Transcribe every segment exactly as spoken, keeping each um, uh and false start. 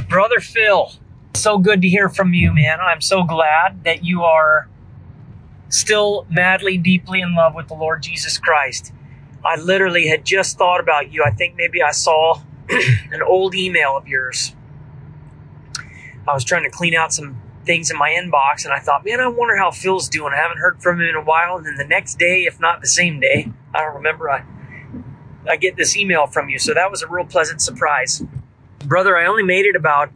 Brother Phil, so good to hear from you, man. I'm so glad that you are still madly, deeply in love with the Lord Jesus Christ. I literally had just thought about you. I think maybe I saw an old email of yours. I was trying to clean out some things in my inbox, and I thought, man, I wonder how Phil's doing. I haven't heard from him in a while. And then the next day, if not the same day, I don't remember, I, I get this email from you. So that was a real pleasant surprise. Brother, I only made it about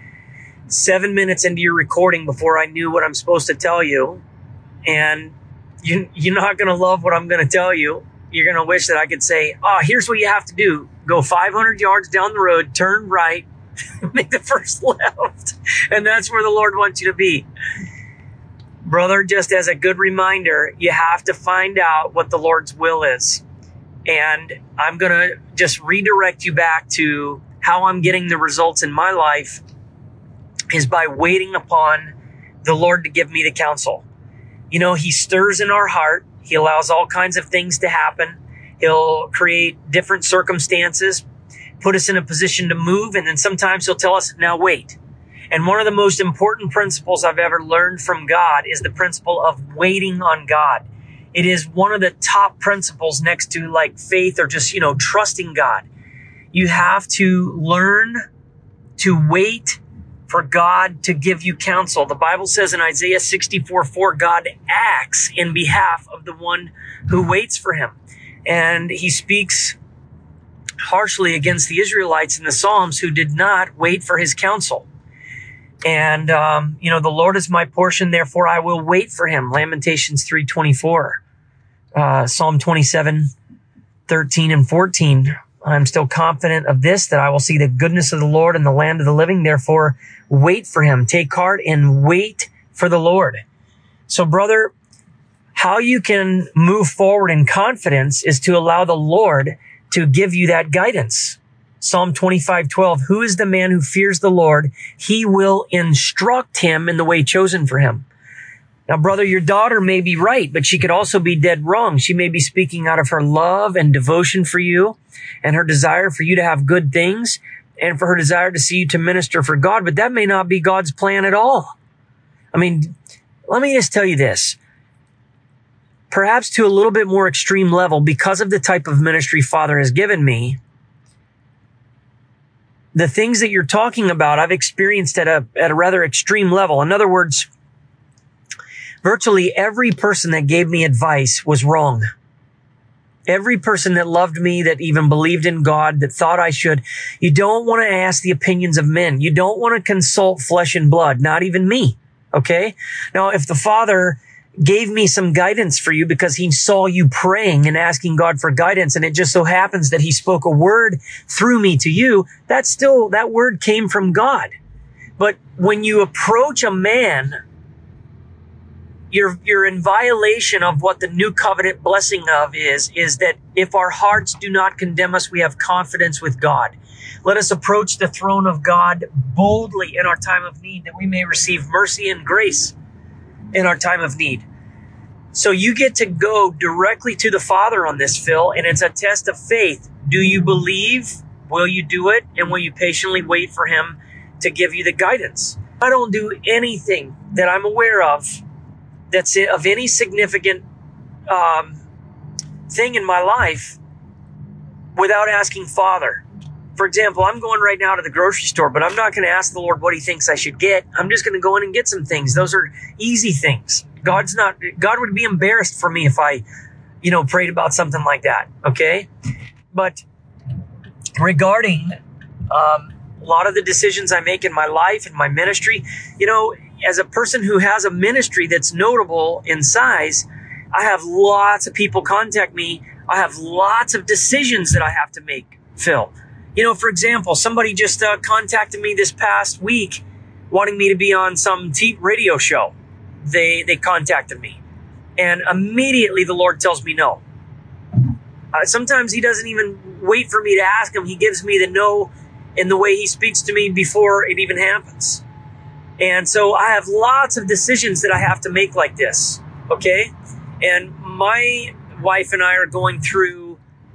seven minutes into your recording before I knew what I'm supposed to tell you. And you, you're not going to love what I'm going to tell you. You're going to wish that I could say, oh, here's what you have to do. Go five hundred yards down the road, turn right, make the first left. And that's where the Lord wants you to be. Brother, just as a good reminder, you have to find out what the Lord's will is. And I'm going to just redirect you back to how I'm getting the results in my life is by waiting upon the Lord to give me the counsel. You know, he stirs in our heart. He allows all kinds of things to happen. He'll create different circumstances, put us in a position to move, and then sometimes he'll tell us, now wait. And one of the most important principles I've ever learned from God is the principle of waiting on God. It is one of the top principles next to like faith or just, you know, trusting God. You have to learn to wait for God to give you counsel. The Bible says in Isaiah sixty-four four, God acts in behalf of the one who waits for him. And he speaks harshly against the Israelites in the Psalms who did not wait for his counsel. And, um, you know, the Lord is my portion, therefore I will wait for him. Lamentations three twenty-four, uh, Psalm twenty-seven thirteen and fourteen. I'm still confident of this, that I will see the goodness of the Lord in the land of the living. Therefore, wait for him. Take heart and wait for the Lord. So, brother, how you can move forward in confidence is to allow the Lord to give you that guidance. Psalm twenty-five twelve, who is the man who fears the Lord? He will instruct him in the way chosen for him. Now, brother, your daughter may be right, but she could also be dead wrong. She may be speaking out of her love and devotion for you and her desire for you to have good things and for her desire to see you to minister for God, but that may not be God's plan at all. I mean, let me just tell you this. Perhaps to a little bit more extreme level, because of the type of ministry Father has given me, the things that you're talking about, I've experienced at a, at a rather extreme level. In other words, virtually every person that gave me advice was wrong. Every person that loved me, that even believed in God, that thought I should. You don't want to ask the opinions of men. You don't want to consult flesh and blood, not even me. Okay? Now, if the Father gave me some guidance for you because he saw you praying and asking God for guidance, and it just so happens that he spoke a word through me to you, that's still, that word came from God. But when you approach a man, You're, you're in violation of what the new covenant blessing of is, is that if our hearts do not condemn us, we have confidence with God. Let us approach the throne of God boldly in our time of need, that we may receive mercy and grace in our time of need. So you get to go directly to the Father on this, Phil, and it's a test of faith. Do you believe? Will you do it? And will you patiently wait for him to give you the guidance? I don't do anything that I'm aware of that's of any significant um, thing in my life without asking Father. For example, I'm going right now to the grocery store, but I'm not going to ask the Lord what he thinks I should get. I'm just going to go in and get some things. Those are easy things. God's not, God would be embarrassed for me if I, you know, prayed about something like that. Okay. But regarding, um, a lot of the decisions I make in my life and my ministry, you know, as a person who has a ministry that's notable in size, I have lots of people contact me. I have lots of decisions that I have to make, Phil. You know, for example, somebody just uh, contacted me this past week wanting me to be on some t- radio show. They they contacted me. And immediately the Lord tells me no. Uh, sometimes he doesn't even wait for me to ask him. He gives me the no in the way he speaks to me before it even happens. And so I have lots of decisions that I have to make like this, okay? And my wife and I are going through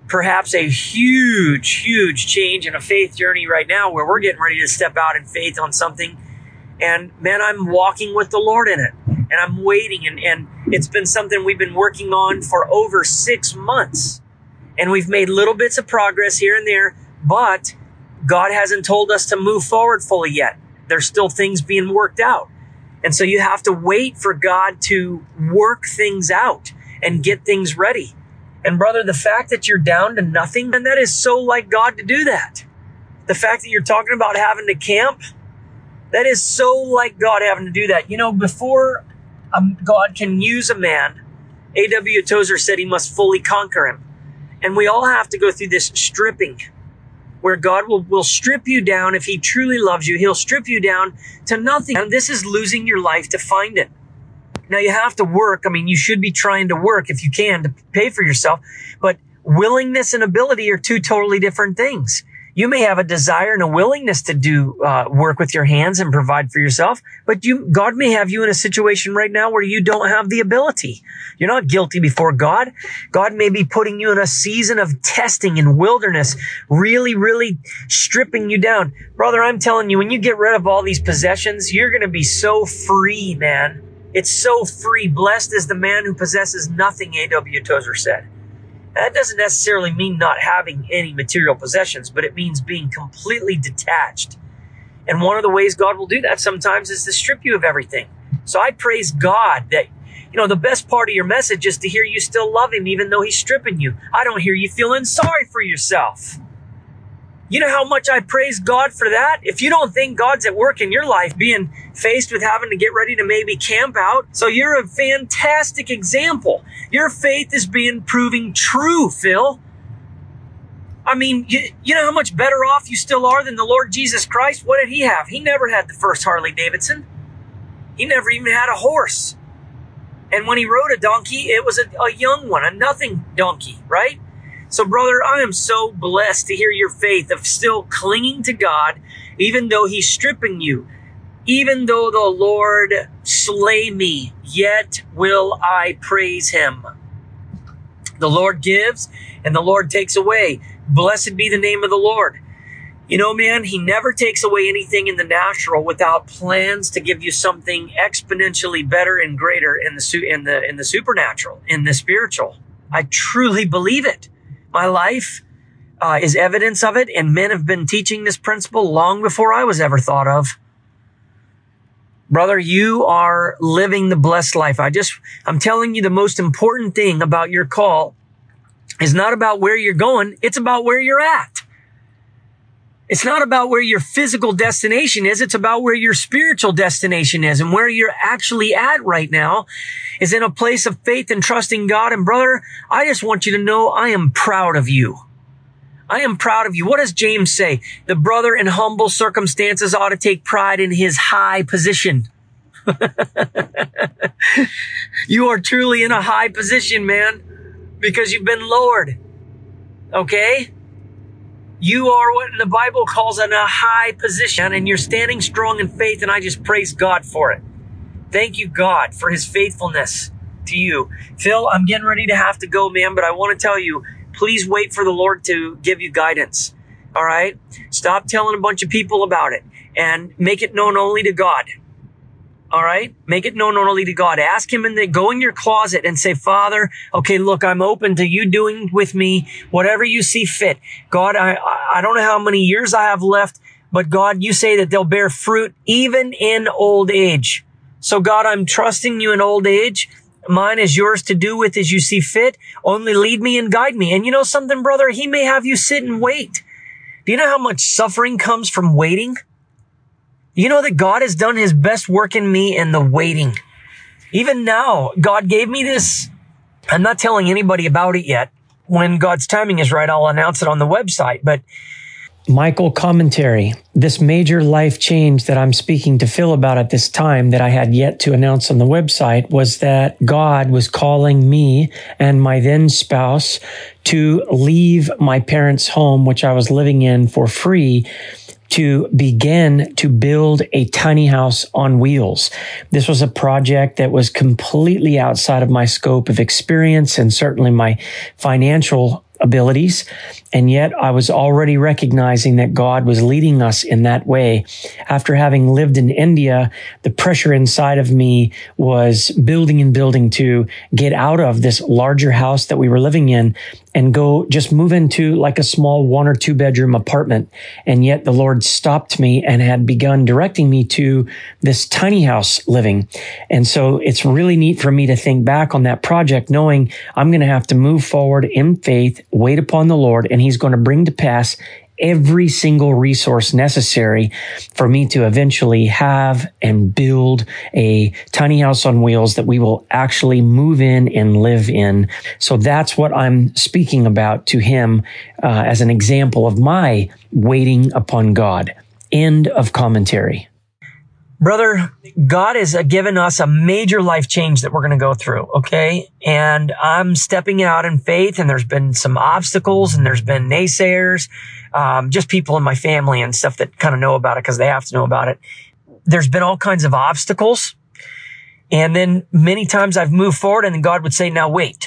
perhaps a huge, huge change in a faith journey right now where we're getting ready to step out in faith on something. And man, I'm walking with the Lord in it, and I'm waiting. And, and it's been something we've been working on for over six months. And we've made little bits of progress here and there, but God hasn't told us to move forward fully yet. There's still things being worked out. And so you have to wait for God to work things out and get things ready. And brother, the fact that you're down to nothing, and that is so like God to do that. The fact that you're talking about having to camp, that is so like God having to do that. You know, before um, God can use a man, A W Tozer said he must fully conquer him. And we all have to go through this stripping where God will, will strip you down. If he truly loves you, he'll strip you down to nothing. And this is losing your life to find it. Now you have to work. I mean, you should be trying to work if you can to pay for yourself, but willingness and ability are two totally different things. You may have a desire and a willingness to do uh, work with your hands and provide for yourself, but you, God may have you in a situation right now where you don't have the ability. You're not guilty before God. God may be putting you in a season of testing and wilderness, really, really stripping you down. Brother, I'm telling you, when you get rid of all these possessions, you're going to be so free, man. It's so free. Blessed is the man who possesses nothing, A W Tozer said. That doesn't necessarily mean not having any material possessions, but it means being completely detached. And one of the ways God will do that sometimes is to strip you of everything. So I praise God that, you know, the best part of your message is to hear you still love him even though he's stripping you. I don't hear you feeling sorry for yourself. You know how much I praise God for that? If you don't think God's at work in your life, being faced with having to get ready to maybe camp out, so you're a fantastic example. Your faith is being proving true, Phil. I mean, you, you know how much better off you still are than the Lord Jesus Christ? What did he have? He never had the first Harley Davidson. He never even had a horse. And when he rode a donkey, it was a, a young one, a nothing donkey, right? So, brother, I am so blessed to hear your faith of still clinging to God, even though he's stripping you. Even though the Lord slay me, yet will I praise him. The Lord gives and the Lord takes away. Blessed be the name of the Lord. You know, man, he never takes away anything in the natural without plans to give you something exponentially better and greater in the su- in the in the supernatural, in the spiritual. I truly believe it. My life uh, is evidence of it, and men have been teaching this principle long before I was ever thought of. Brother, you are living the blessed life. I just, I'm telling you, the most important thing about your call is not about where you're going. It's about where you're at. It's not about where your physical destination is. It's about where your spiritual destination is. And where you're actually at right now is in a place of faith and trusting God. And brother, I just want you to know I am proud of you. I am proud of you. What does James say? The brother in humble circumstances ought to take pride in his high position. You are truly in a high position, man, because you've been lowered. Okay? You are what the Bible calls in a high position, and you're standing strong in faith, and I just praise God for it. Thank you, God, for his faithfulness to you. Phil, I'm getting ready to have to go, man, but I want to tell you, please wait for the Lord to give you guidance. All right? Stop telling a bunch of people about it and make it known only to God. All right? Make it known only to God. Ask him in the, go in your closet and say, Father, okay, look, I'm open to you doing with me whatever you see fit. God, I, I don't know how many years I have left, but God, you say that they'll bear fruit even in old age. So God, I'm trusting you in old age. Mine is yours to do with as you see fit. Only lead me and guide me. And you know something, brother? He may have you sit and wait. Do you know how much suffering comes from waiting? You know that God has done his best work in me in the waiting. Even now, God gave me this. I'm not telling anybody about it yet. When God's timing is right, I'll announce it on the website. But Michael commentary, this major life change that I'm speaking to Phil about at this time that I had yet to announce on the website was that God was calling me and my then spouse to leave my parents' home, which I was living in for free, to begin to build a tiny house on wheels. This was a project that was completely outside of my scope of experience and certainly my financial abilities. And yet I was already recognizing that God was leading us in that way. After having lived in India, the pressure inside of me was building and building to get out of this larger house that we were living in and go just move into like a small one or two bedroom apartment. And yet the Lord stopped me and had begun directing me to this tiny house living. And so it's really neat for me to think back on that project, knowing I'm going to have to move forward in faith, wait upon the Lord, and He's going to bring to pass every single resource necessary for me to eventually have and build a tiny house on wheels that we will actually move in and live in. So that's what I'm speaking about to him uh, as an example of my waiting upon God. End of commentary. Brother, God has given us a major life change that we're going to go through, okay? And I'm stepping out in faith, and there's been some obstacles, and there's been naysayers, um, just people in my family and stuff that kind of know about it because they have to know about it. There's been all kinds of obstacles. And then many times I've moved forward, and then God would say, now wait.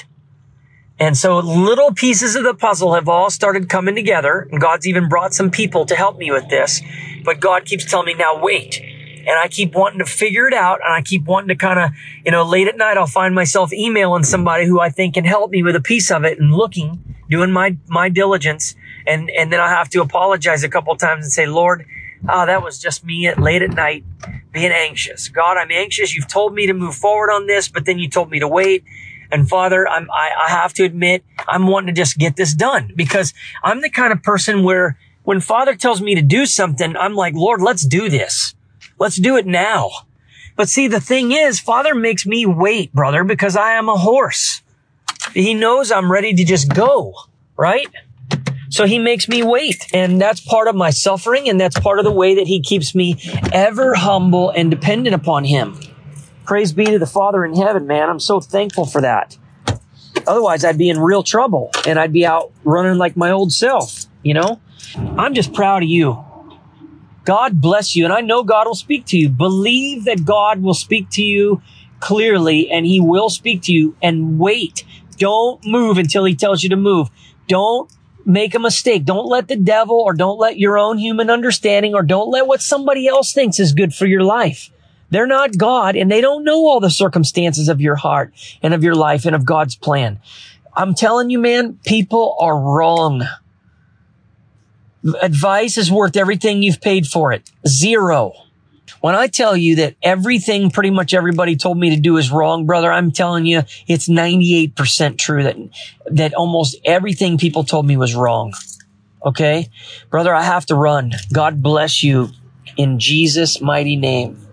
And so little pieces of the puzzle have all started coming together, and God's even brought some people to help me with this. But God keeps telling me, now wait. And I keep wanting to figure it out. And I keep wanting to kind of, you know, late at night, I'll find myself emailing somebody who I think can help me with a piece of it and looking, doing my, my diligence. And, and then I have to apologize a couple of times and say, Lord, oh, that was just me at late at night being anxious. God, I'm anxious. You've told me to move forward on this, but then you told me to wait. And Father, I'm, I, I have to admit, I'm wanting to just get this done because I'm the kind of person where when Father tells me to do something, I'm like, Lord, let's do this. Let's do it now. But see, the thing is, Father makes me wait, brother, because I am a horse. He knows I'm ready to just go, right? So he makes me wait. And that's part of my suffering. And that's part of the way that he keeps me ever humble and dependent upon him. Praise be to the Father in heaven, man. I'm so thankful for that. Otherwise, I'd be in real trouble and I'd be out running like my old self, you know? I'm just proud of you. God bless you. And I know God will speak to you. Believe that God will speak to you clearly and he will speak to you, and wait. Don't move until he tells you to move. Don't make a mistake. Don't let the devil, or don't let your own human understanding, or don't let what somebody else thinks is good for your life. They're not God, and they don't know all the circumstances of your heart and of your life and of God's plan. I'm telling you, man, people are wrong. Advice is worth everything you've paid for it. Zero. When I tell you that everything pretty much everybody told me to do is wrong, brother, I'm telling you it's ninety-eight percent true that, that almost everything people told me was wrong. Okay? Brother, I have to run. God bless you in Jesus' mighty name.